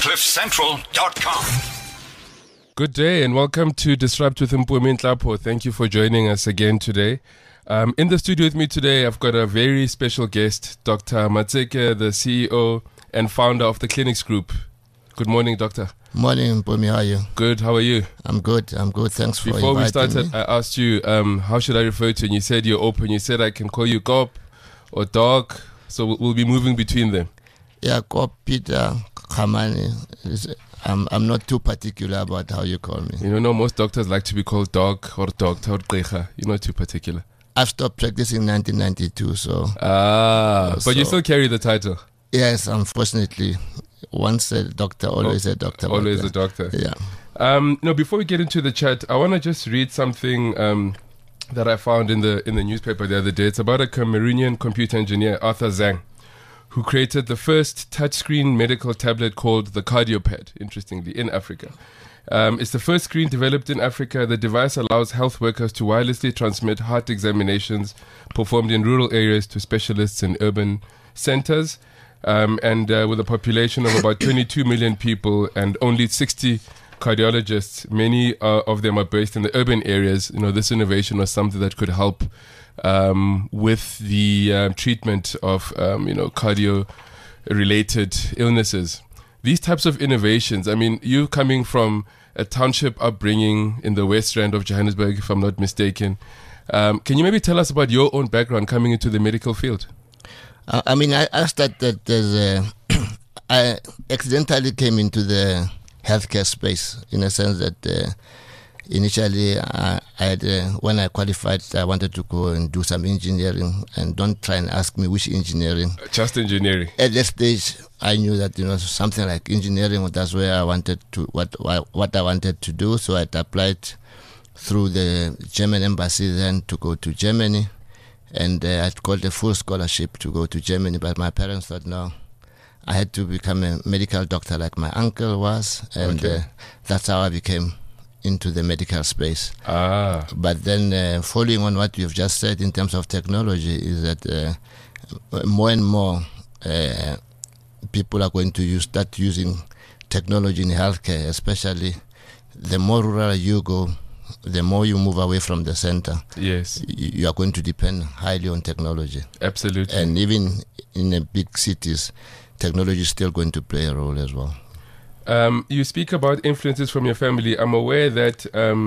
CliffCentral.com. Good day and welcome to Disrupt with Mpumi Nhlapo. Thank you for joining us again today. In the studio with me today, I've got a very special guest, Dr. Matseke, the CEO and founder of the Clinics Group. Good morning, Doctor. Morning, Mpumi. How are you? Good. How are you? I'm good. Thanks for Before we inviting started, me. I asked you, how should I refer to you? And you said you're open. You said I can call you Cop or Dog. So we'll be moving between them. Yeah, Cop, Peter, Khamani. I'm not too particular about how you call me. You know, most doctors like to be called Dog or Doctor or Gqirha. You're not too particular. I've stopped practicing in 1992, so... But you still carry the title? Yes, unfortunately. Once a doctor, always a doctor. Always a doctor. Yeah. Before we get into the chat, I want to just read something that I found in the newspaper the other day. It's about a Cameroonian computer engineer, Arthur Zhang, who created the first touchscreen medical tablet called the CardioPad, interestingly, in Africa. It's the first screen developed in Africa. The device allows health workers to wirelessly transmit heart examinations performed in rural areas to specialists in urban centers. And with a population of about 22 million people and only 60 cardiologists, many of them are based in the urban areas. You know, this innovation was something that could help with the treatment of, cardio-related illnesses. These types of innovations, I mean, you coming from a township upbringing in the West Rand of Johannesburg, if I'm not mistaken, can you maybe tell us about your own background coming into the medical field? I started I accidentally came into the healthcare space in a sense that initially when I qualified, I wanted to go and do some engineering, and don't try and ask me which engineering. Just engineering. At that stage, I knew that something like engineering. That's where I wanted to what I wanted to do. So I applied through the German embassy then to go to Germany. And I got a full scholarship to go to Germany, but my parents thought, no, I had to become a medical doctor like my uncle was, and that's how I became into the medical space. But then following on what you've just said in terms of technology is that more and more people are going to start using technology in healthcare, especially the more rural you go, the more you move away from the center, yes, you are going to depend highly on technology. Absolutely. And even in the big cities, technology is still going to play a role as well. You speak about influences from your family. I'm aware that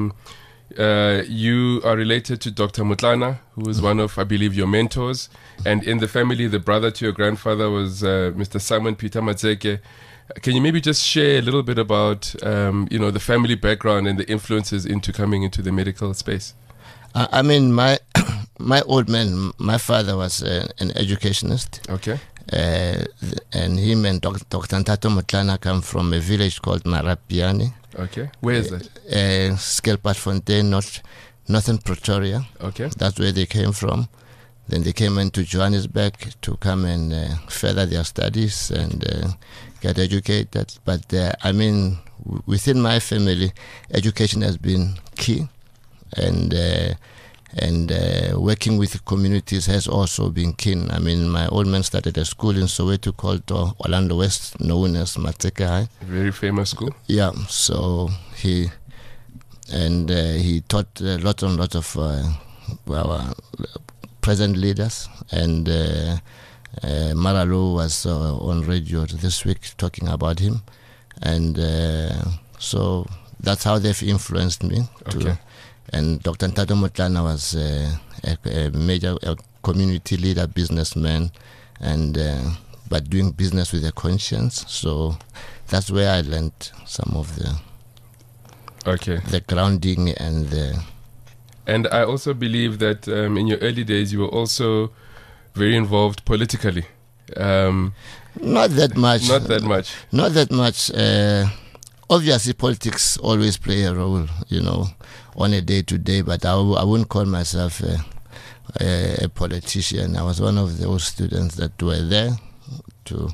you are related to Dr. Motlana, who is one of, I believe, your mentors. And in the family, the brother to your grandfather was Mr. Simon Peter Matseke. Can you maybe just share a little bit about, the family background and the influences into coming into the medical space? My old man, my father was an educationist. Okay. And him and Dr. Ntato Motlana come from a village called Marapiani. Okay. Where is that? Skelpatfontein, northern Pretoria. Okay. That's where they came from. Then they came into Johannesburg to come and further their studies and get educated. But within my family, education has been key, and working with communities has also been key. My old man started a school in Soweto called Orlando West, known as Matseke High. A very famous school. Yeah. So he taught lots and lots of our present leaders, and Maralo was on radio this week talking about him, and so that's how they've influenced me. Okay. And Dr. Ntato Motlana was a major community leader, businessman, and but doing business with a conscience. So that's where I learned some of the grounding and the. And I also believe that in your early days, you were also very involved politically. Not that much. Not that much. Not that much. Obviously, politics always play a role, on a day-to-day, but I wouldn't call myself a politician. I was one of those students that were there to,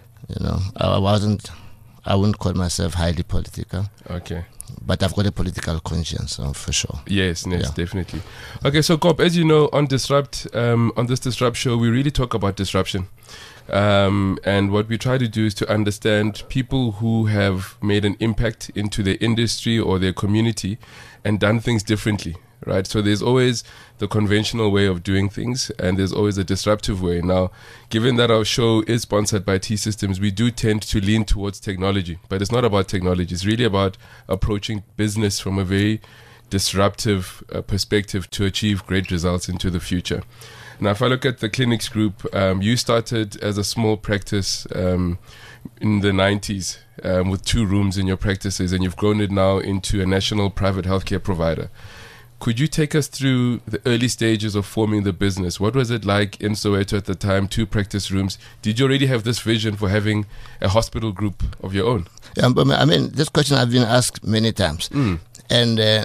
I wouldn't call myself highly political. Okay. But I've got a political conscience, for sure. Yes, definitely. Okay, so Cop, as you know, on Disrupt, on this Disrupt show, we really talk about disruption. And what we try to do is to understand people who have made an impact into their industry or their community and done things differently, right? So there's always the conventional way of doing things, and there's always a disruptive way. Now, given that our show is sponsored by T-Systems, we do tend to lean towards technology, but it's not about technology. It's really about approaching business from a very disruptive perspective to achieve great results into the future. Now, if I look at the clinics group, you started as a small practice in the 90s with 2 rooms in your practices, and you've grown it now into a national private healthcare provider. Could you take us through the early stages of forming the business? What was it like in Soweto at the time, 2 practice rooms? Did you already have this vision for having a hospital group of your own? I mean, this question I've been asked many times. And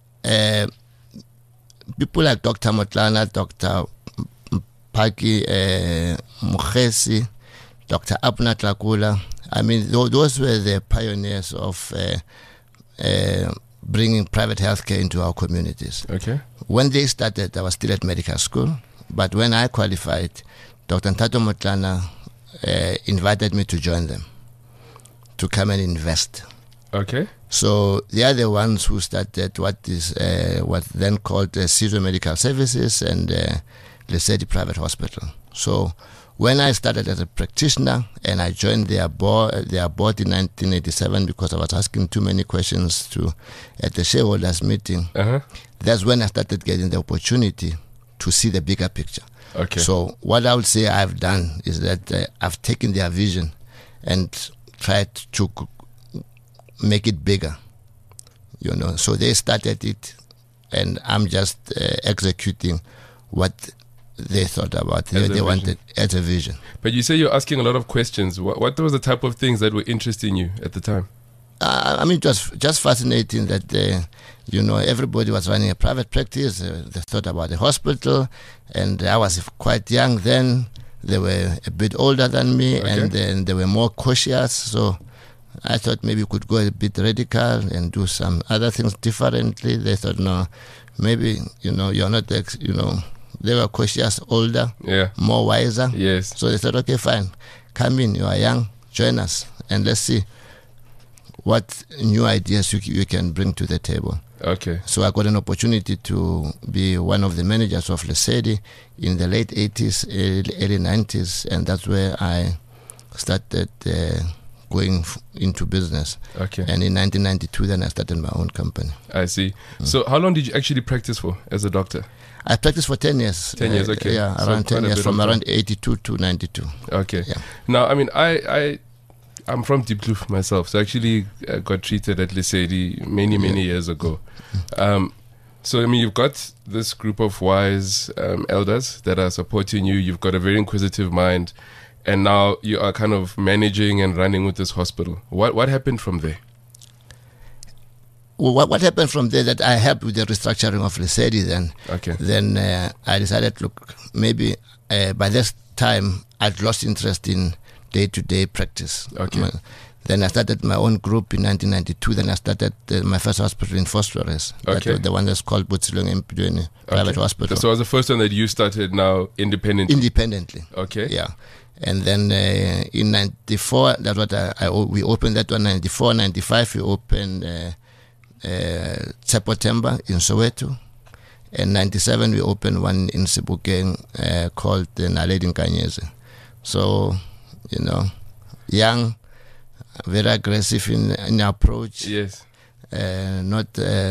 people like Dr. Motlana, Dr. Paki, Mukhesi, Dr. Abna Tlakula, I mean, those were the pioneers of bringing private healthcare into our communities. Okay. When they started, I was still at medical school, but when I qualified, Dr. Ntato Motlana invited me to join them, to come and invest. Okay. So they are the ones who started what then called Sizwe Medical Services and Lesedi Private Hospital. So when I started as a practitioner and I joined their board in 1987 because I was asking too many questions at the shareholders meeting, that's when I started getting the opportunity to see the bigger picture. Okay. So what I would say I've done is that I've taken their vision and tried to make it bigger, So they started it, and I'm just executing what they thought about. They wanted as a vision. But you say you're asking a lot of questions. What was the type of things that were interesting you at the time? I mean, it was just fascinating that, everybody was running a private practice. They thought about the hospital, and I was quite young then. They were a bit older than me, and then they were more cautious. So I thought maybe we could go a bit radical and do some other things differently. They thought, no, maybe, you're not, they were cautious, older, more wiser. Yes. So they said, okay, fine, come in, you are young, join us, and let's see what new ideas you can bring to the table. Okay. So I got an opportunity to be one of the managers of Lesedi in the late 80s, early 90s, and that's where I started going into business. Okay. And in 1992, then I started my own company. I see. So how long did you actually practice for as a doctor? I practiced for 10 years. 10 years, okay. Yeah, So around 10 quite a years, bit from of around 82 to 92. Okay. Yeah. Now, I mean, I'm from Diepkloof myself, so I actually got treated at Lesedi many years ago. So, I mean, you've got this group of wise elders that are supporting you. You've got a very inquisitive mind, and now you are kind of managing and running with this hospital. What happened from there? Well, what happened from there, that I helped with the restructuring of Lesedi then. Okay. Then I decided, look, maybe by this time I'd lost interest in day-to-day practice. Okay. Then I started my own group in 1992. Then I started my first hospital in Phosphorus. Okay. The one that's called Butsilong Empidweni Private Hospital. So it was the first one that you started now independently? Independently. Okay. Yeah. And then in 94, that's what we opened that one. 94, 95, we opened September in Soweto. And 97, we opened one in Sebokeng called Naledi Nkanyezi. So, young, very aggressive in approach. Yes. Not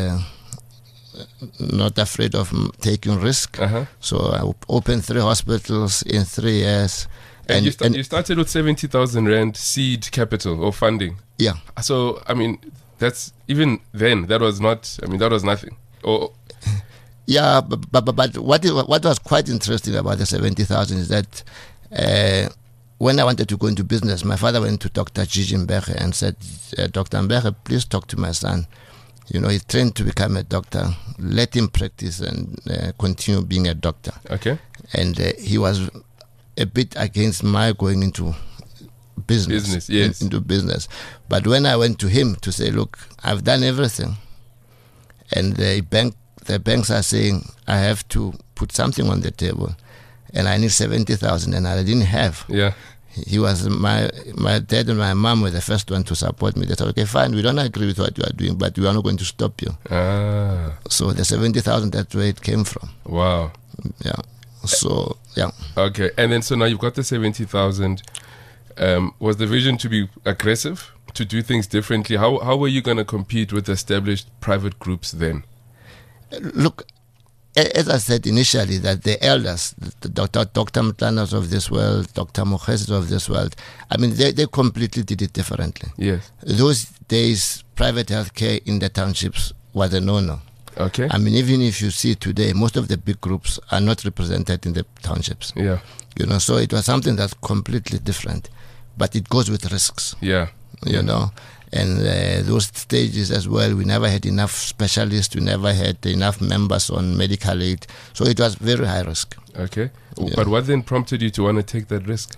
afraid of taking risk. So I opened 3 hospitals in 3 years. And you started with 70,000 Rand seed capital or funding. Yeah. So, I mean, that's even then, that was nothing. Yeah, but what was quite interesting about the 70,000 is that when I wanted to go into business, my father went to Dr. Gigi Mbeke and said, Dr. Mbeke, please talk to my son. He's trained to become a doctor. Let him practice and continue being a doctor. Okay. And he was a bit against my going into business. Yes. Into business. But when I went to him to say, look, I've done everything, and the banks are saying I have to put something on the table, and I need 70,000, and I didn't have. Yeah. he was my dad and my mom were the first one to support me. They said, okay, fine, we don't agree with what you are doing, but we are not going to stop you. So the 70,000, that's where it came from. Wow. Yeah. So, yeah. Okay. And then, so now you've got the 70,000. Was the vision to be aggressive, to do things differently? How were you going to compete with established private groups then? Look, as I said initially, that the elders, the Dr. Mtlanas of this world, Dr. Mogeses of this world, I mean, they completely did it differently. Yes. Those days, private healthcare in the townships was a no-no. Okay. I mean, even if you see today, most of the big groups are not represented in the townships. Yeah. You know, so it was something that's completely different, but it goes with risks. Yeah. You know, and those stages as well, we never had enough specialists, we never had enough members on medical aid, so it was very high risk. Okay. Yeah. But what then prompted you to want to take that risk?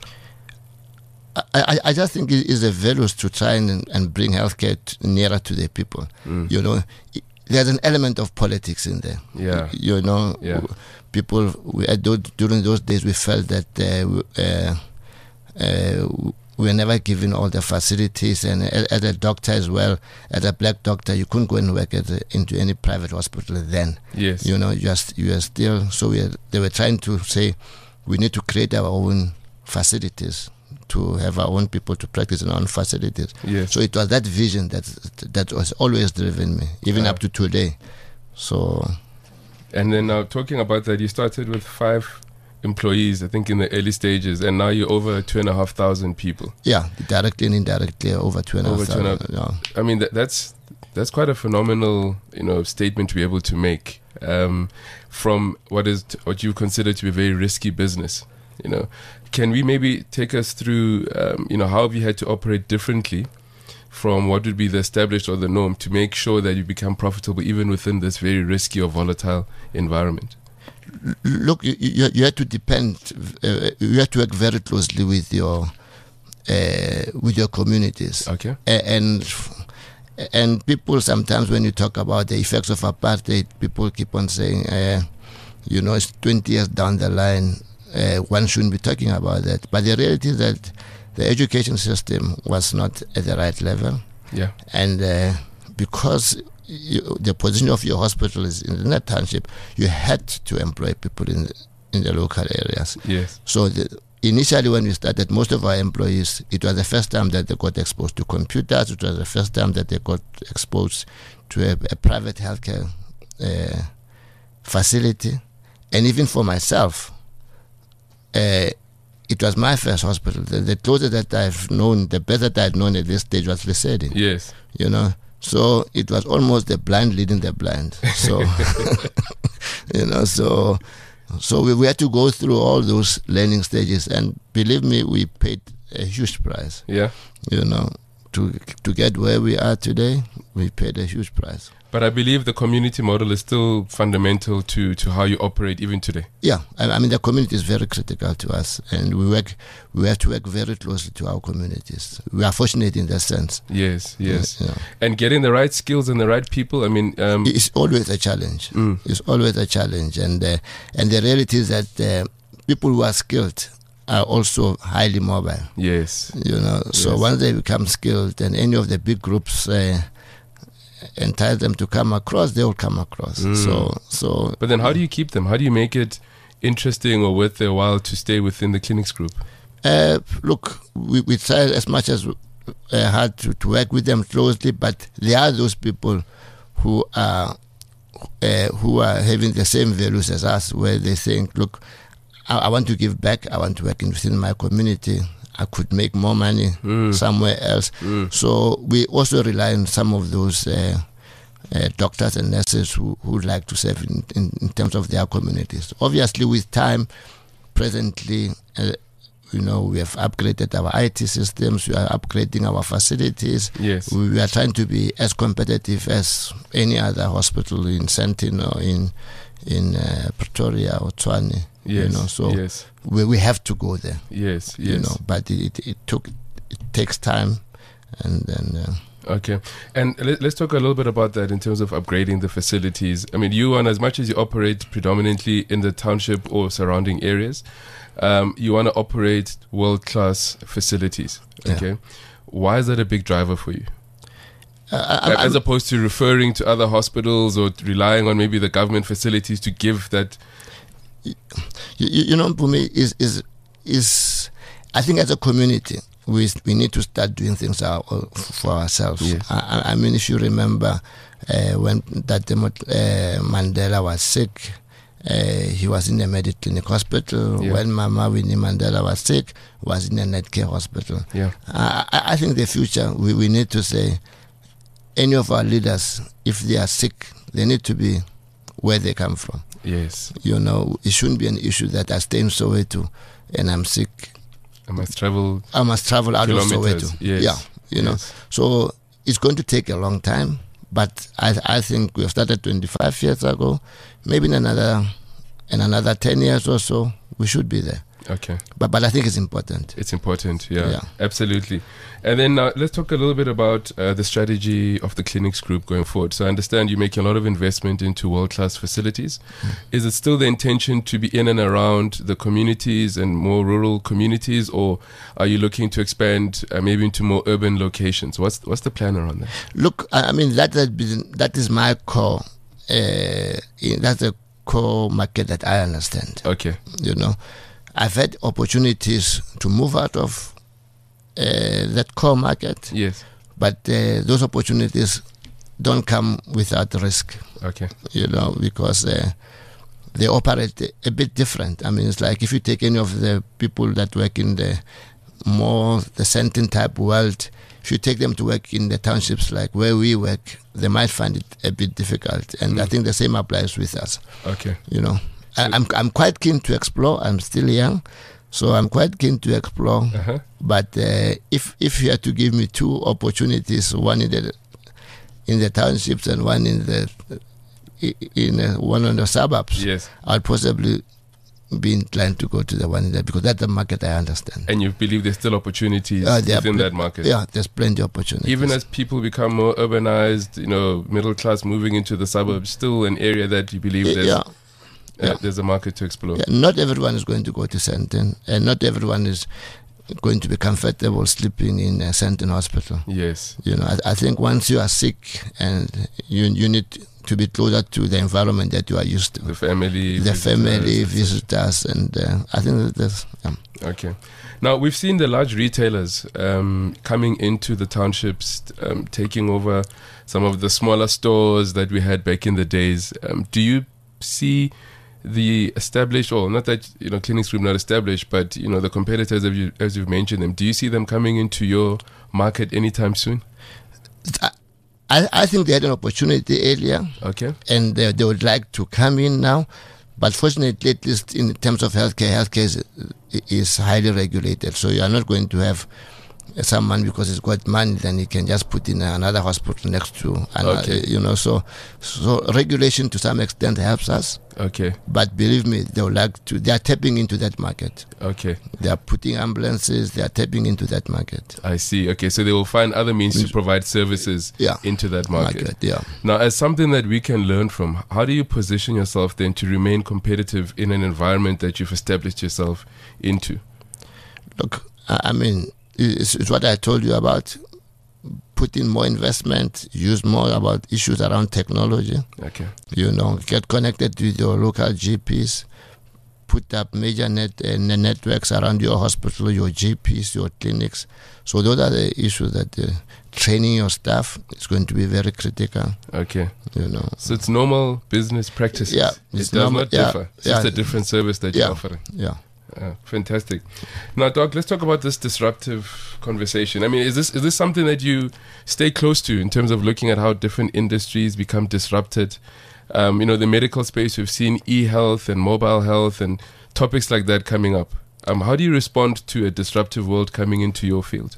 I just think it is the values to try and bring healthcare nearer to the people. You know, there's an element of politics in there. Yeah. You know, people, during those days we felt that we were never given all the facilities, and as a doctor as well, as a black doctor, you couldn't go and work into any private hospital then. Yes. You know, you are still, so they were trying to say, we need to create our own facilities, to have our own people to practice in our own facilities. Yes. So it was that vision that was always driven me, even up to today. So. And then now talking about that, you started with 5 employees, I think, in the early stages, and now you're over 2,500 people. Yeah, directly and indirectly over 2,500. Yeah. I mean, that's quite a phenomenal, statement to be able to make from what you consider to be a very risky business. Can we maybe take us through, how have you had to operate differently from what would be the established or the norm to make sure that you become profitable even within this very risky or volatile environment? Look, you have to you have to work very closely with your communities. Okay. And people sometimes, when you talk about the effects of apartheid, people keep on saying, it's 20 years down the line, one shouldn't be talking about that. But the reality is that the education system was not at the right level. Yeah. And because the position of your hospital is in the township, you had to employ people in the local areas. Yes. So initially when we started, most of our employees, it was the first time that they got exposed to computers. It was the first time that they got exposed to a private healthcare facility. And even for myself, it was my first hospital. The closest that I've known, the best that I'd known at this stage was Lesedi. Yes. So it was almost the blind leading the blind. So, so we had to go through all those learning stages, and believe me, we paid a huge price. Yeah. To get where we are today, we paid a huge price. But I believe the community model is still fundamental to how you operate even today. Yeah, I mean the community is very critical to us, and we have to work very closely to our communities. We are fortunate in that sense. Yes. Yeah. And getting the right skills and the right people. I mean, it's always a challenge. It's always a challenge, and the reality is that people who are skilled are also highly mobile. Yes. So once they become skilled, and any of the big groups entice them to come across, they will come across. So. But then, how do you keep them? How do you make it interesting or worth their while to stay within the clinics group? Look, we try as much as hard to work with them closely, but there are those people who are having the same values as us, where they think, look, I want to give back. I want to work within my community. I could make more money somewhere else. So we also rely on some of those doctors and nurses who would like to serve in terms of their communities. Obviously, with time, presently, we have upgraded our IT systems. We are upgrading our facilities. Yes. We are trying to be as competitive as any other hospital in Sandton or in Pretoria or Tshwane. Yes. Yes. We have to go there. Yes. But it takes time, and then. Okay, and let's talk a little bit about that in terms of upgrading the facilities. I mean, as much as you operate predominantly in the township or surrounding areas, You want to operate world-class facilities. Okay. Why is that a big driver for you? As opposed to referring to other hospitals or relying on maybe the government facilities to give that. You know, for me, is I think as a community, we need to start doing things for ourselves. Yes. I mean, if you remember when that Mandela was sick, he was in a Mediclinic hospital. Yeah. When Mama Winnie Mandela was sick, was in a Netcare hospital. Yeah. I think the future, we need to say, any of our leaders, if they are sick, they need to be where they come from. Yes. You know, it shouldn't be an issue that I stay in Soweto and I'm sick. I must travel out of Soweto. Yes. Yeah, you know. So it's going to take a long time, but I think we started 25 years ago. Maybe in another 10 years or so, we should be there. Okay. But I think it's important. It's important, yeah. Absolutely. And then let's talk a little bit about the strategy of the clinics group going forward. So I understand you're making a lot of investment into world-class facilities. Is it still the intention to be in and around the communities and more rural communities, or are you looking to expand maybe into more urban locations? What's the plan around that? Look, I mean, that is my core. That's a core market that I understand. Okay. You know, I've had opportunities to move out of that core market. Yes. But those opportunities don't come without risk. Okay. You know, because they operate a bit different. I mean, it's like if you take any of the people that work in the Sandton type world, if you take them to work in the townships like where we work, they might find it a bit difficult. And I think the same applies with us. Okay. You know, I'm quite keen to explore. I'm still young, so I'm quite keen to explore. Uh-huh. But if you had to give me two opportunities, one in the townships and one one in the suburbs, yes, I'd possibly be inclined to go to the one in there because that's the market I understand. And you believe there's still opportunities within that market? Yeah, there's plenty of opportunities. Even as people become more urbanized, you know, middle class moving into the suburbs, still an area that you believe there's a market to explore. Yeah, not everyone is going to go to Sandton, and not everyone is going to be comfortable sleeping in a Sandton hospital. Yes. You know, I think once you are sick and you need to be closer to the environment that you are used to. The family visitors, and I think that's... Okay. Now, we've seen the large retailers coming into the townships, taking over some of the smaller stores that we had back in the days. Do you see the established, or not that, you know, Clinics Group not established, but, you know, the competitors, as you've mentioned them, do you see them coming into your market anytime soon? I think they had an opportunity earlier. Okay. And they would like to come in now. But fortunately, at least in terms of healthcare is highly regulated. So you are not going to have someone because he's got money, then he can just put in another hospital next to another, okay. You know. So regulation to some extent helps us. Okay. But believe me, they are tapping into that market. Okay. They are putting ambulances, they are tapping into that market. I see. Okay, so they will find other means to provide services into that market. Yeah. Now, as something that we can learn from, how do you position yourself then to remain competitive in an environment that you've established yourself into? Look, I mean, it's what I told you about. Put in more investment, use more about issues around technology. Okay. You know, get connected with your local GPs, put up major networks around your hospital, your GPs, your clinics. So those are the issues that training your staff is going to be very critical. Okay. You know. So it's normal business practices. Yeah. It does not differ. It's just a different service that you're offering. Yeah. Fantastic. Now, Doc, let's talk about this disruptive conversation. I mean, is this something that you stay close to in terms of looking at how different industries become disrupted? You know, the medical space, we've seen e-health and mobile health and topics like that coming up. How do you respond to a disruptive world coming into your field?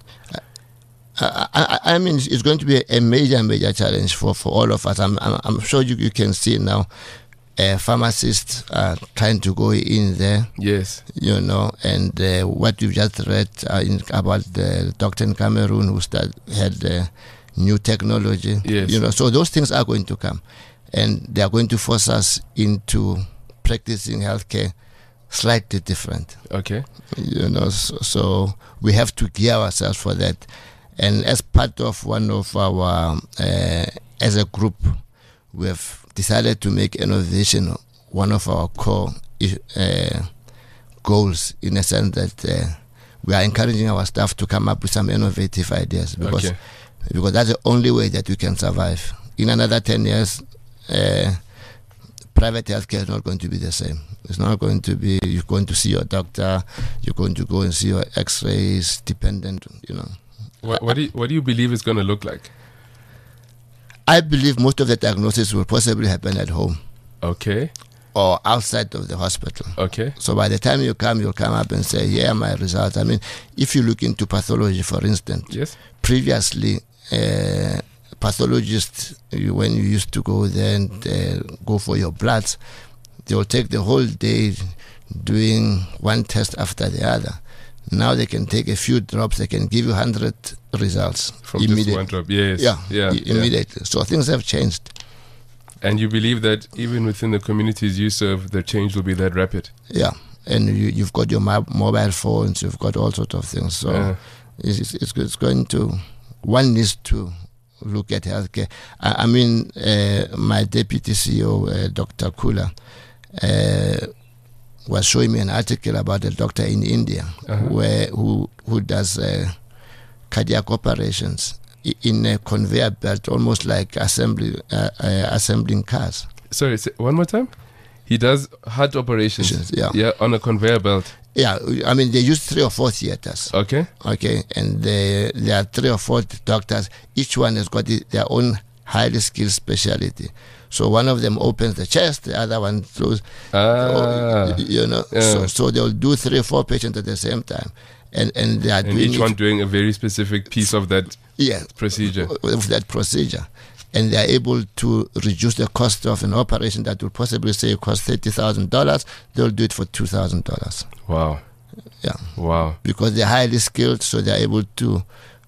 I mean, it's going to be a major challenge for all of us. I'm sure you can see now. Pharmacists are trying to go in there. Yes. You know, and what you've just read about the doctor in Cameroon who had new technology. Yes. You know, so those things are going to come. And they are going to force us into practicing healthcare slightly different. Okay. So we have to gear ourselves for that. And as part of one of our, as a group, we have decided to make innovation one of our core goals, in a sense that we are encouraging our staff to come up with some innovative ideas because that's the only way that we can survive. In another 10 years, private healthcare is not going to be the same. It's not going to be, you're going to see your doctor, you're going to go and see your x-rays, dependent, What do you believe is going to look like? I believe most of the diagnosis will possibly happen at home. Okay. Or outside of the hospital. Okay. So by the time you come, you'll come up and say, here are my results. I mean, if you look into pathology, for instance, yes. Previously, pathologists, when you used to go there and go for your bloods, they will take the whole day doing one test after the other. Now they can take a few drops, they can give you 100 results. From just one drop, yes. Yeah, immediately. So things have changed. And you believe that even within the communities you serve, the change will be that rapid? Yeah, and you've got your mobile phones, you've got all sorts of things. So it's going to, one needs to look at healthcare. I mean, my deputy CEO, Dr. Kula, was showing me an article about a doctor in India who does cardiac operations in a conveyor belt, almost like assembling cars. Sorry, one more time? He does heart operations on a conveyor belt. Yeah, I mean, they use 3 or 4 theaters. Okay, and there are 3 or 4 doctors. Each one has got their own highly skilled specialty. So one of them opens the chest, the other one closes. So they'll do 3 or 4 patients at the same time, and they are doing each one doing a very specific piece of that procedure. Of that procedure, and they are able to reduce the cost of an operation that would possibly say cost $30,000. They'll do it for $2,000. Wow. Yeah. Wow. Because they're highly skilled, so they're able to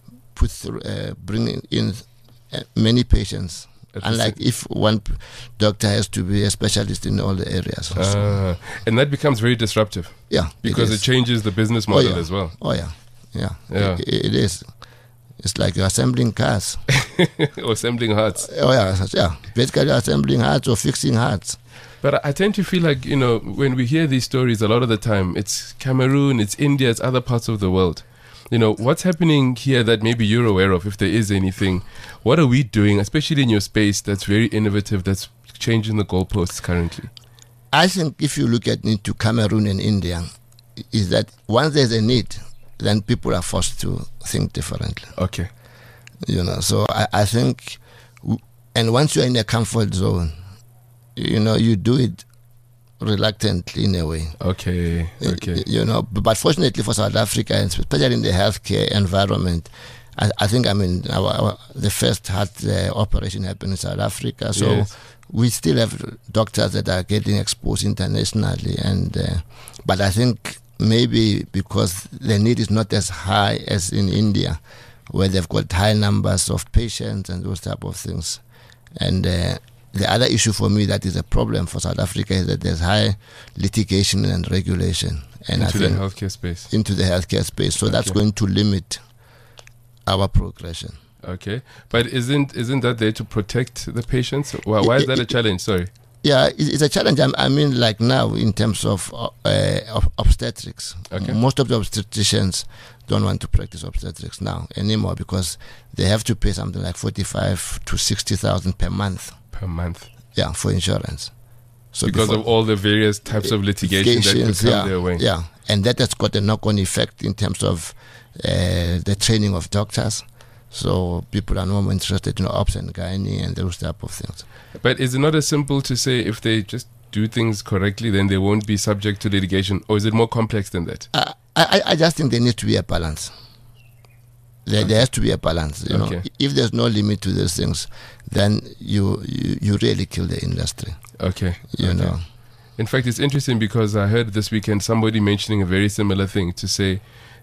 bring in many patients. Unlike if one doctor has to be a specialist in all the areas. And that becomes very disruptive. Yeah. Because it changes the business model as well. Oh, yeah. It is. It's like you're assembling cars. Or assembling hearts. Oh, yeah. Basically assembling hearts or fixing hearts. But I tend to feel like, when we hear these stories, a lot of the time, it's Cameroon, it's India, it's other parts of the world. What's happening here that maybe you're aware of, if there is anything? What are we doing, especially in your space, that's very innovative, that's changing the goalposts currently? I think if you look at into Cameroon and India, is that once there's a need, then people are forced to think differently. Okay. So I think, and once you're in a comfort zone, you do it reluctantly in a way. Okay. But fortunately for South Africa, and especially in the healthcare environment, I think the first heart operation happened in South Africa, so we still have doctors that are getting exposed internationally, and but I think maybe because the need is not as high as in India, where they've got high numbers of patients and those type of things, and the other issue for me that is a problem for South Africa is that there's high litigation and regulation. And into the healthcare space. Into the healthcare space. So that's going to limit our progression. Okay. But isn't that there to protect the patients? Why is that a challenge? Sorry. Yeah, it's a challenge. I mean, like now, in terms of obstetrics, most of the obstetricians don't want to practice obstetrics now anymore because they have to pay something like 45 to 60,000 per month. Per month? Yeah, for insurance. So because of all the various types of litigation that could come their way. Yeah, and that has got a knock-on effect in terms of the training of doctors. So people are no more interested in obs and gynae and those type of things. But is it not as simple to say if they just do things correctly, then they won't be subject to litigation? Or is it more complex than that? I just think there needs to be a balance. There has to be a balance. If there's no limit to these things, then you really kill the industry. Okay. You know. In fact, it's interesting because I heard this weekend somebody mentioning a very similar thing to say,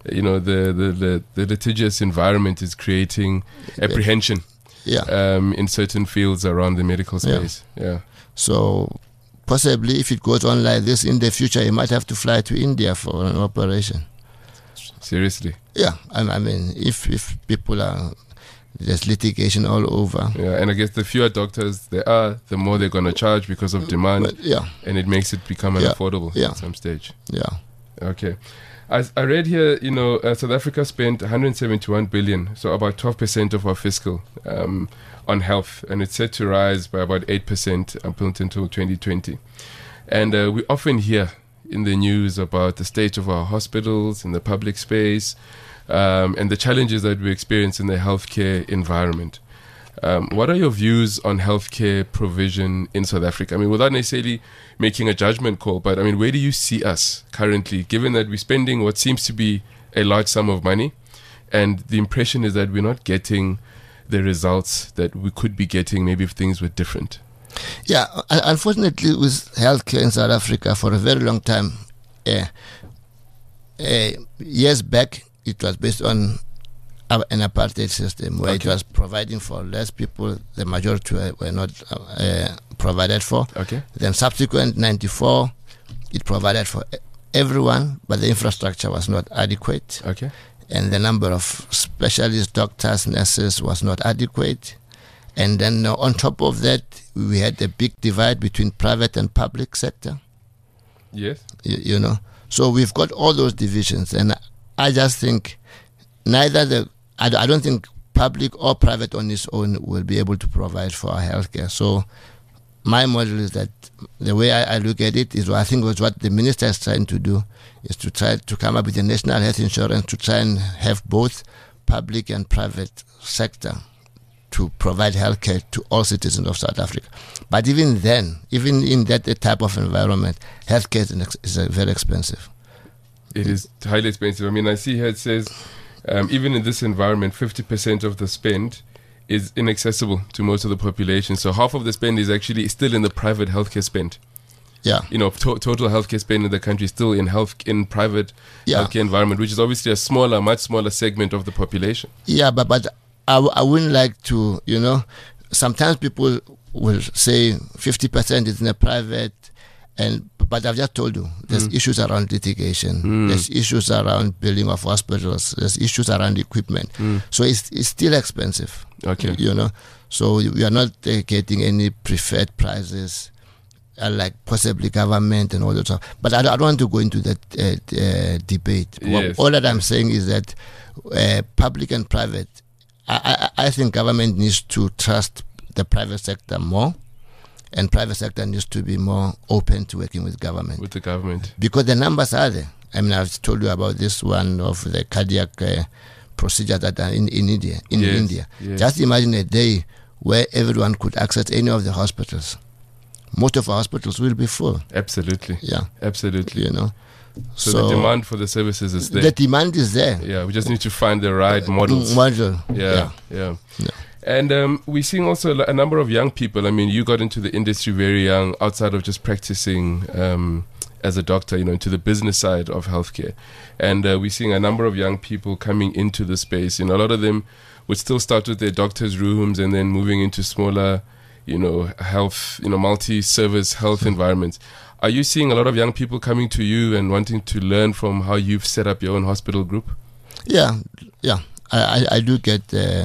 the litigious environment is creating apprehension. In certain fields around the medical space. Yeah. So possibly, if it goes on like this in the future, he might have to fly to India for an operation. Seriously? Yeah, I mean, if people are, there's litigation all over. Yeah, and I guess the fewer doctors there are, the more they're going to charge because of demand. But, yeah. And it makes it become unaffordable at some stage. Yeah. Okay. I read here, South Africa spent 171 billion, so about 12% of our fiscal, on health, and it's set to rise by about 8% until 2020. And we often hear in the news about the state of our hospitals, in the public space, and the challenges that we experience in the healthcare environment. What are your views on healthcare provision in South Africa? I mean, without necessarily making a judgment call, but I mean, where do you see us currently, given that we're spending what seems to be a large sum of money, and the impression is that we're not getting the results that we could be getting maybe if things were different? Yeah, unfortunately, with healthcare in South Africa for a very long time, years back, it was based on an apartheid system where it was providing for less people, the majority were not provided for. Okay. Then subsequent 94, it provided for everyone, but the infrastructure was not adequate. Okay. And the number of specialist doctors, nurses was not adequate. And then on top of that, we had a big divide between private and public sector. Yes. You know, so we've got all those divisions, and I just think I don't think public or private on its own will be able to provide for our healthcare. So my model is that the way I look at it is, I think was what the minister is trying to do, is to try to come up with a national health insurance to try and have both public and private sector to provide healthcare to all citizens of South Africa. But even then, even in that type of environment, healthcare is very expensive. It is highly expensive. I mean, I see here it says, even in this environment, 50% of the spend is inaccessible to most of the population. So half of the spend is actually still in the private healthcare spend. Yeah. Total healthcare spend in the country is still in private healthcare environment, which is obviously a much smaller segment of the population. Yeah, but I wouldn't like to, sometimes people will say 50% is in the private, but I've just told you, there's issues around litigation, there's issues around building of hospitals, there's issues around equipment. So it's still expensive. Okay. So we are not getting any preferred prices like possibly government and all that stuff. But I don't want to go into that debate. Yes. All that I'm saying is that public and private, I think government needs to trust the private sector more, and private sector needs to be more open to working with government. With the government. Because the numbers are there. I mean, I've told you about this one of the cardiac procedure that are in India. India. Yes. Just imagine a day where everyone could access any of the hospitals. Most of our hospitals will be full. Absolutely. Yeah. Absolutely. So the demand for the services is there. The demand is there. Yeah, we just need to find the right models. Yeah. And we're seeing also a number of young people. I mean, you got into the industry very young, outside of just practicing as a doctor, into the business side of healthcare. And we're seeing a number of young people coming into the space. A lot of them would still start with their doctor's rooms and then moving into smaller, health, multi-service health environments. Are you seeing a lot of young people coming to you and wanting to learn from how you've set up your own hospital group? Yeah. I do get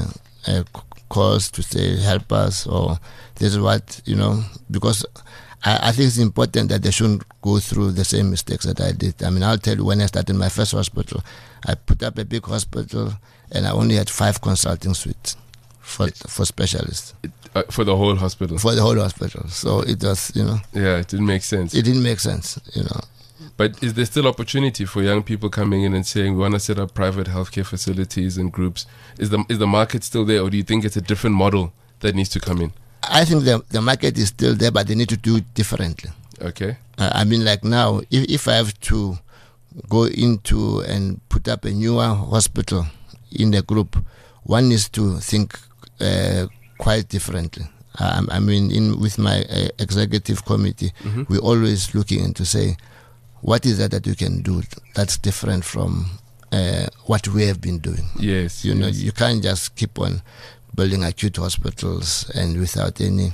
calls to say, help us, or this is what, because I think it's important that they shouldn't go through the same mistakes that I did. I mean, I'll tell you, when I started my first hospital, I put up a big hospital and I only had 5 consulting suites for specialists. For the whole hospital? For the whole hospital. So it was, Yeah, it didn't make sense. It didn't make sense, But is there still opportunity for young people coming in and saying, we want to set up private healthcare facilities and groups? Is the market still there, or do you think it's a different model that needs to come in? I think the market is still there, but they need to do it differently. Okay. I mean, like now, if I have to go into and put up a newer hospital in the group, one needs to think quite differently. I mean, with my executive committee, we're always looking into say, what is that you can do that's different from what we have been doing? Yes. You can't just keep on building acute hospitals and without any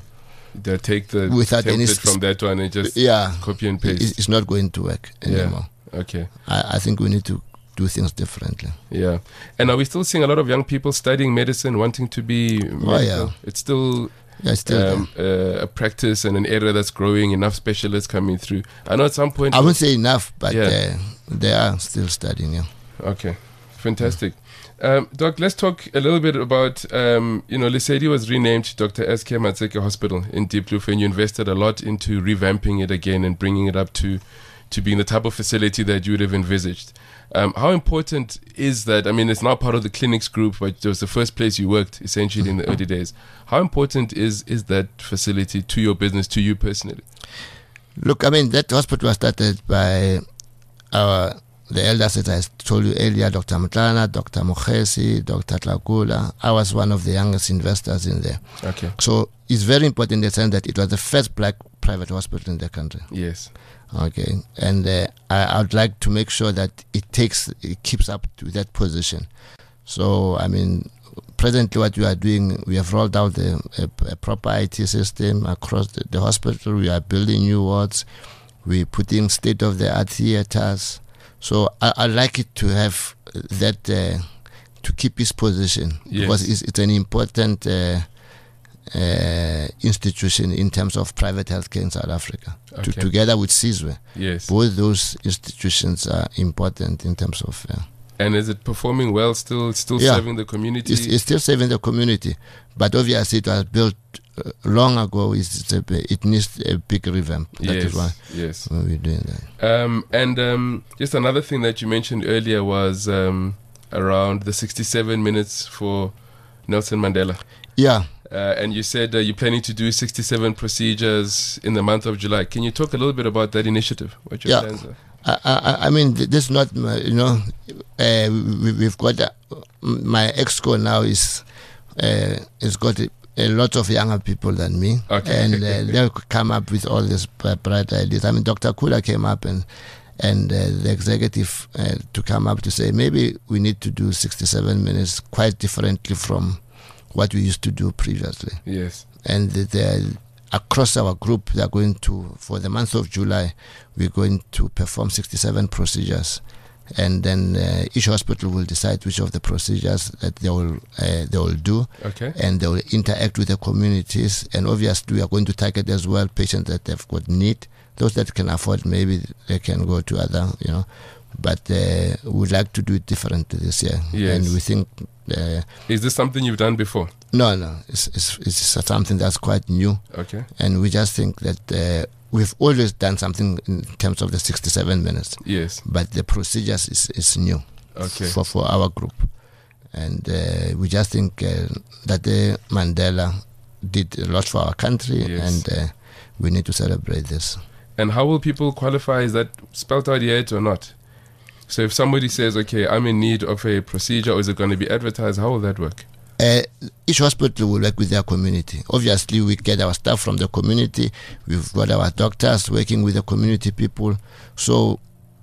They take the without template from that one and just copy and paste. It's not going to work anymore. Okay. I think we need to do things differently. Yeah. And are we still seeing a lot of young people studying medicine, wanting to be medical? Oh, yeah. It's still... still a practice and an area that's growing, enough specialists coming through. I know at some point... I wouldn't say enough, but they are still studying, Okay, fantastic. Doc, let's talk a little bit about, Lesedi was renamed Dr. S.K. Matseke Hospital in Diepkloof, and you invested a lot into revamping it again and bringing it up to being the type of facility that you would have envisaged. How important is that? I mean, it's now part of the clinics group, but it was the first place you worked, essentially, in the early days. How important is that facility to your business, to you personally? Look, I mean, that hospital was started by the elders that I told you earlier, Dr. Mtlana, Dr. Mokhesi, Dr. Tlakula. I was one of the youngest investors in there. Okay. So it's very important in the sense that it was the first black private hospital in the country. Yes. Okay, and I would like to make sure that it keeps up to that position. So, I mean, presently what we are doing, we have rolled out a proper IT system across the hospital. We are building new wards. We're putting state-of-the-art theaters. So I'd like it to have that, to keep its position. Yes. Because it's an important institution in terms of private healthcare in South Africa. Okay. Together with CISWE. Yes. Both those institutions are important in terms of... and is it performing well, still serving the community? It's still serving the community. But obviously it was built long ago. It needs a big revamp. That is why we're doing that. And just another thing that you mentioned earlier was around the 67 minutes for Nelson Mandela. Yeah. And you said you're planning to do 67 procedures in the month of July. Can you talk a little bit about that initiative? What your plans are? I mean, this is not, we've got, my exco now is got a lot of younger people than me. Okay. And they'll come up with all these bright ideas. I mean, Dr. Kula came up and the executive to come up to say, maybe we need to do 67 minutes quite differently from what we used to do previously. Yes. And across our group, they are going to, for the month of July, we're going to perform 67 procedures. And then each hospital will decide which of the procedures that they will do. Okay. And they will interact with the communities. And obviously, we are going to target as well patients that have got need. Those that can afford, maybe they can go to other, But we'd like to do it differently this year. Yes. And we think... is this something you've done before? No. It's something that's quite new. Okay. And we just think that we've always done something in terms of the 67 minutes. Yes. But the procedures is new. Okay. For our group. And we just think that Mandela did a lot for our country. Yes. And we need to celebrate this. And how will people qualify? Is that spelled out yet or not? So if somebody says, okay, I'm in need of a procedure, or is it going to be advertised? How will that work? Each hospital will work with their community. Obviously, we get our staff from the community. We've got our doctors working with the community people. So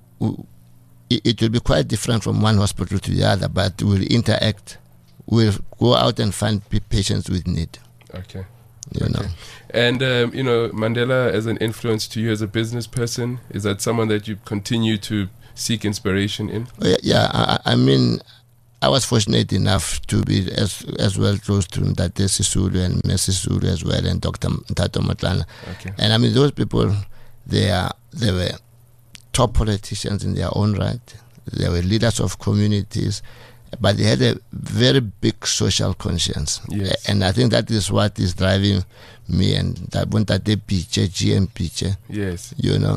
it will be quite different from one hospital to the other, but we'll interact. We'll go out and find patients with need. Okay. You know. And, Mandela as an influence to you as a business person, is that someone that you continue to seek inspiration in? Yeah, I mean, I was fortunate enough to be as well close to Mtate Sisulu and Messi Sisulu as well, and Dr. Mtato Mtlana. Okay. And I mean, those people, they were top politicians in their own right. They were leaders of communities, but they had a very big social conscience. Yes. And I think that is what is driving me, and that when that they picture, GM picture. Yes.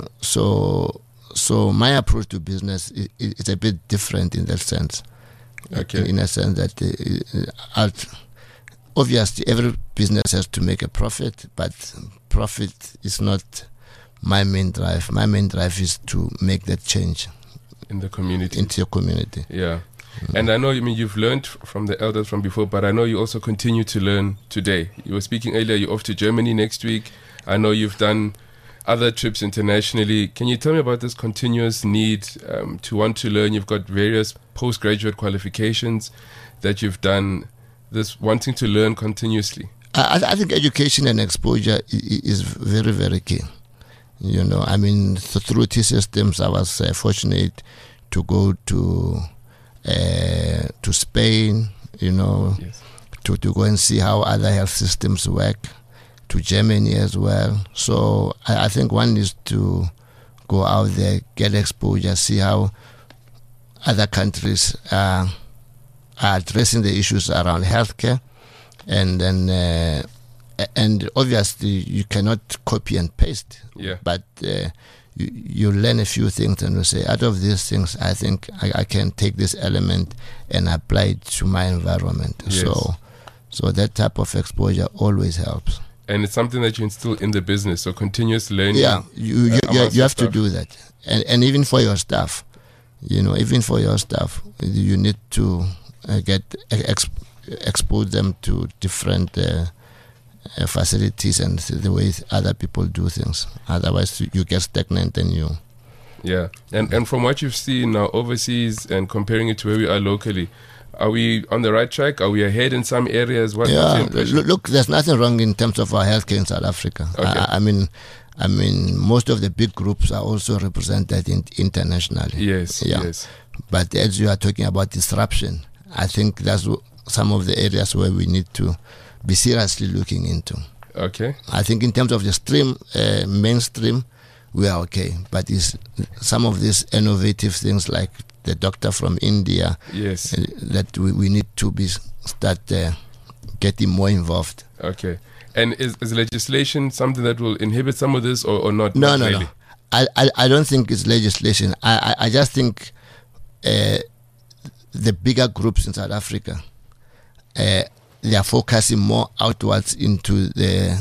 So my approach to business is a bit different in that sense. Okay. In a sense that obviously every business has to make a profit, but profit is not my main drive. My main drive is to make that change in the community. Into your community. Yeah. And I know, you've learned from the elders from before, but I know you also continue to learn today. You were speaking earlier, you're off to Germany next week. I know you've done other trips internationally. Can you tell me about this continuous need to want to learn? You've got various postgraduate qualifications that you've done, this wanting to learn continuously. I think education and exposure is very, very key. You know, I mean, through T-Systems, I was fortunate to go to Spain, you know, Yes. to go and see how other health systems work, to Germany as well. So I think one needs to go out there, get exposure, see how other countries are addressing the issues around healthcare, and then and obviously you cannot copy and paste. Yeah. But you learn a few things and you say, out of these things, I think I can take this element and apply it to my environment. Yes. So that type of exposure always helps. And it's something that you instill in the business, so continuous learning. Yeah, you have to do that, and even for your staff, you know, you need to expose them to different facilities and the way other people do things. Otherwise, you get stagnant and you. Yeah, and from what you've seen now overseas and comparing it to where we are locally, are we on the right track? Are we ahead in some areas? What's your impression? Look, there's nothing wrong in terms of our healthcare in South Africa. Okay. I mean, most of the big groups are also represented internationally. Yes, Yeah. yes. But as you are talking about disruption, I think that's some of the areas where we need to be seriously looking into. Okay. I think in terms of the mainstream, we are okay. But some of these innovative things like the doctor from India, Yes. that we need to start getting more involved. Okay. And is legislation something that will inhibit some of this or not? No, not no, really? no. I don't think it's legislation. I just think the bigger groups in South Africa, they are focusing more outwards into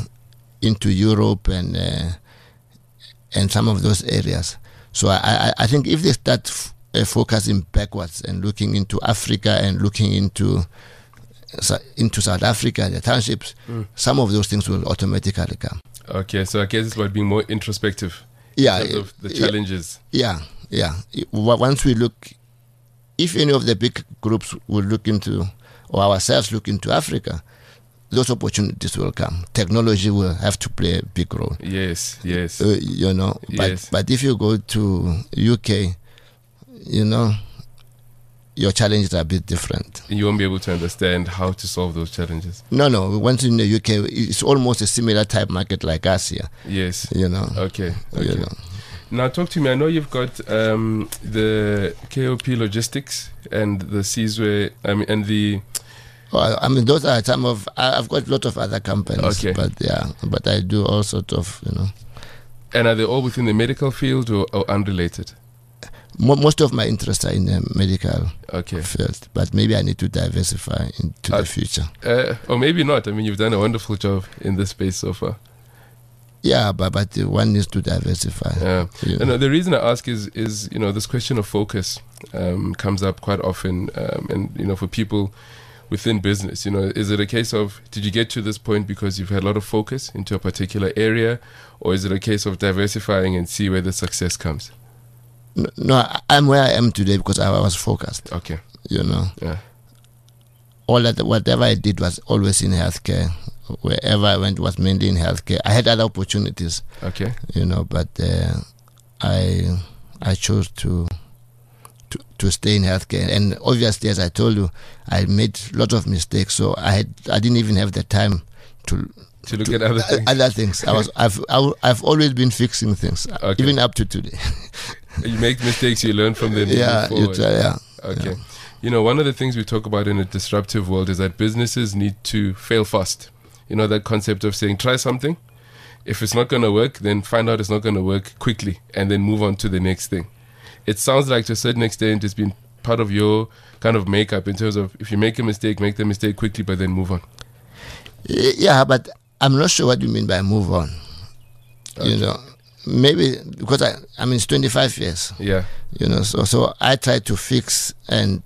Europe and some of those areas. So I think if they start focusing backwards and looking into Africa and looking into South Africa, the townships, some of those things will automatically come. Okay, so I guess it's about being more introspective. Yeah, In terms of the challenges. Yeah. Once we look, if any of the big groups will look into, or ourselves look into Africa, those opportunities will come. Technology will have to play a big role. Yes, yes. You know, Yes. but if you go to UK, you know, your challenges are a bit different. You won't be able to understand how to solve those challenges. No. Once in the UK, it's almost a similar type market like us here. Yes. You know. Okay. You know. Now talk to me. I know you've got the KOP Logistics and the Sizwe, and the. Well, I mean, those are some of. I've got a lot of other companies. Okay. But I do all sorts of, you know. And are they all within the medical field or unrelated? Most of my interests are in the medical Okay. field, but maybe I need to diversify into the future. Or maybe not. I mean, you've done a wonderful job in this space so far. Yeah, but one needs to diversify. Yeah. You And know. the reason I ask is this question of focus comes up quite often, and for people within business, is it a case of, did you get to this point because you've had a lot of focus into a particular area, or is it a case of diversifying and see where the success comes? No, I'm where I am today because I was focused. Okay. You know, Yeah. whatever I did was always in healthcare. Wherever I went was mainly in healthcare. I had other opportunities, Okay. But I chose to stay in healthcare. And obviously, as I told you, I made a lot of mistakes. So I didn't even have the time to look at other things. Other things. I've always been fixing things, Okay. even up to today. You make mistakes, you learn from them. Yeah, you move forward. yeah. Okay. Yeah. One of the things we talk about in a disruptive world is that businesses need to fail fast. That concept of saying, try something. If it's not going to work, then find out it's not going to work quickly and then move on to the next thing. It sounds like to a certain extent it's been part of your kind of makeup in terms of if you make a mistake, make the mistake quickly, but then move on. Yeah, but I'm not sure what you mean by move on. Okay. Maybe because I mean, it's 25 years. Yeah. So I tried to fix, and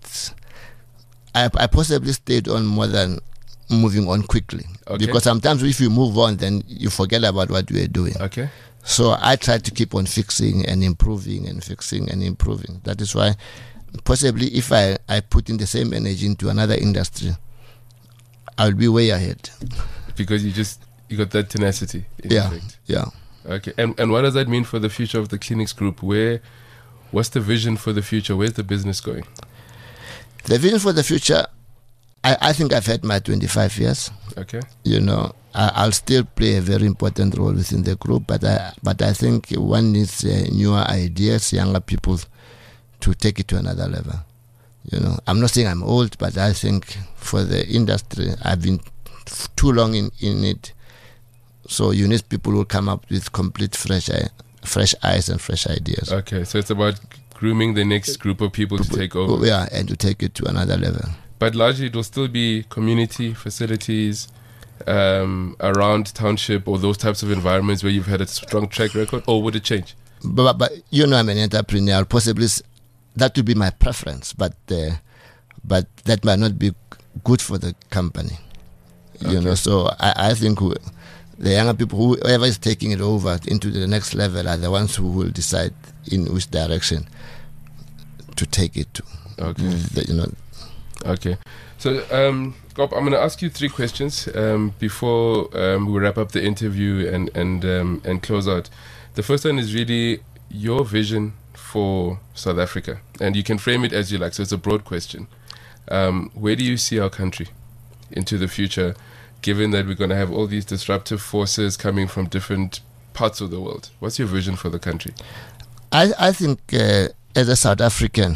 I possibly stayed on more than moving on quickly. Okay. Because sometimes if you move on, then you forget about what you were doing. Okay. So I tried to keep on fixing and improving and fixing and improving. That is why possibly if I put in the same energy into another industry, I'll be way ahead. because you got that tenacity. In Yeah, effect. yeah. Okay. And what does that mean for the future of the Clinics Group? What's the vision for the future? Where's the business going? The vision for the future, I think I've had my 25 years. Okay. I'll still play a very important role within the group, but I think one needs newer ideas, younger people, to take it to another level. I'm not saying I'm old, but I think for the industry, I've been too long in it. So you need people who come up with complete fresh eyes and fresh ideas. Okay, so it's about grooming the next group of people to take over. Yeah, and to take it to another level. But largely it will still be community facilities around township or those types of environments where you've had a strong track record, or would it change? But I'm an entrepreneur. Possibly that would be my preference, but that might not be good for the company. Okay. So I think the younger people, whoever is taking it over into the next level, are the ones who will decide in which direction to take it to. Okay. Okay. So, Gop, I'm going to ask you 3 questions before we wrap up the interview and close out. The first one is really your vision for South Africa, and you can frame it as you like. So it's a broad question. Where do you see our country into the future, given that we're going to have all these disruptive forces coming from different parts of the world? What's your vision for the country? I think as a South African,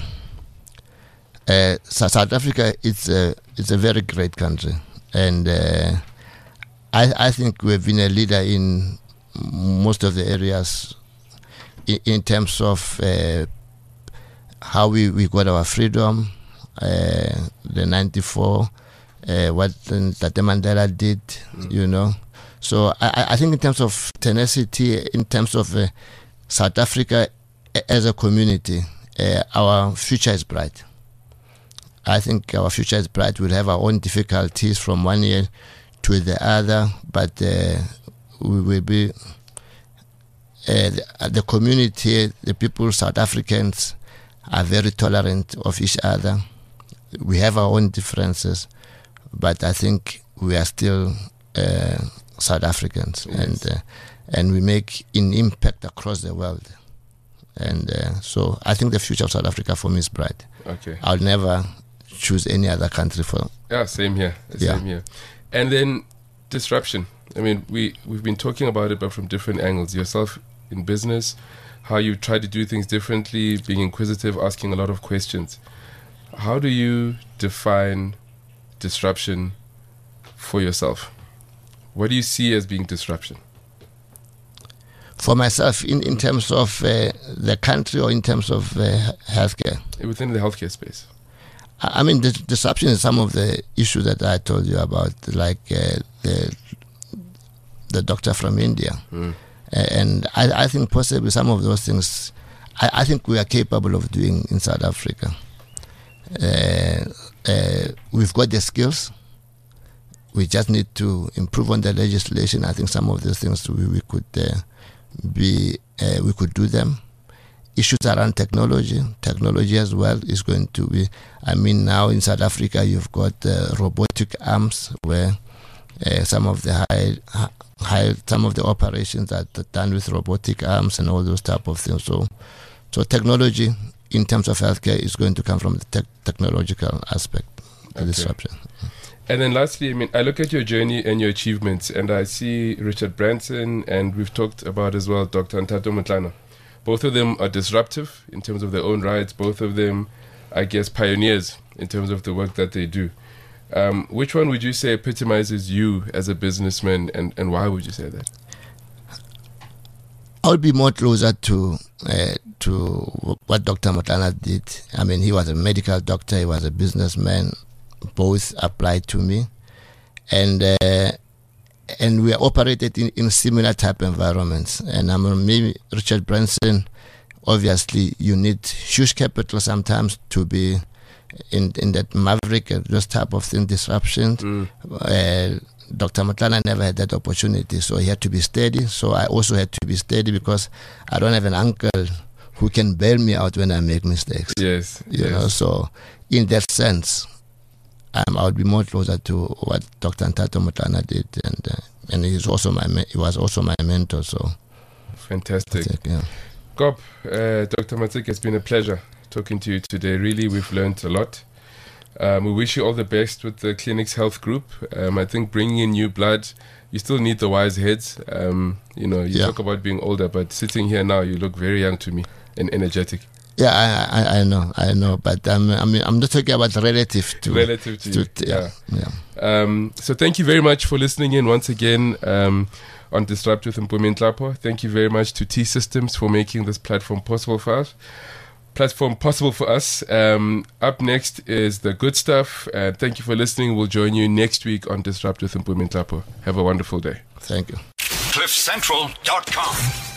South Africa is a very great country, and I think we've been a leader in most of the areas in terms of how we got our freedom, the 94, what Tate Mandela did, So I think in terms of tenacity, in terms of South Africa as a community, our future is bright. I think our future is bright. We'll have our own difficulties from one year to the other, but we will be the community, the people, South Africans, are very tolerant of each other. We have our own differences, but I think we are still South Africans, yes. And we make an impact across the world. And so I think the future of South Africa for me is bright. Okay. I'll never choose any other country for. Yeah, same here. Same here. And then disruption. I mean, we've been talking about it, but from different angles. Yourself in business, how you try to do things differently, being inquisitive, asking a lot of questions. How do you define disruption for yourself? What do you see as being disruption? For myself, in terms of the country or in terms of healthcare? Within the healthcare space. I mean, the disruption is some of the issues that I told you about, like the doctor from India. And I think possibly some of those things, I think we are capable of doing in South Africa. We've got the skills. We just need to improve on the legislation. I think some of those things we could we could do them. Issues around technology as well is going to be. I mean, now in South Africa you've got robotic arms where some of the some of the operations are done with robotic arms and all those type of things. So technology in terms of healthcare is going to come from the technological aspect, the disruption. And then lastly, I mean, I look at your journey and your achievements, and I see Richard Branson, and we've talked about as well Dr. Nthato Motlana. Both of them are disruptive in terms of their own rights. Both of them, I guess, pioneers in terms of the work that they do. Which one would you say epitomizes you as a businessman, and why would you say that? I would be more closer to what Dr. Motlana did. I mean, he was a medical doctor, he was a businessman. Both applied to me. And we are operated in similar type environments. And maybe Richard Branson, obviously you need huge capital sometimes to be in that maverick, those type of thing, disruptions. Dr. Motlana never had that opportunity, so he had to be steady. So I also had to be steady because I don't have an uncle who can bail me out when I make mistakes. Yes. You know, so in that sense, I would be more closer to what Dr. Ntato Motlana did, and he was also my mentor. So fantastic. Yeah. Gob, Dr. Matsik, it's been a pleasure talking to you today. Really, we've learned a lot. We wish you all the best with the Clinics Health Group. I think bringing in new blood, you still need the wise heads. You talk about being older, but sitting here now, you look very young to me and energetic. Yeah, I know, but I'm not talking about relative to you. Yeah. So thank you very much for listening in once again on Disrupt with Mpumi Nhlapo. Thank you very much to T-Systems for making this platform possible for us. Up next is the good stuff. Thank you for listening. We'll join you next week on Disrupt with Mpumi Nhlapo. Have a wonderful day. Thank you. CliffCentral.com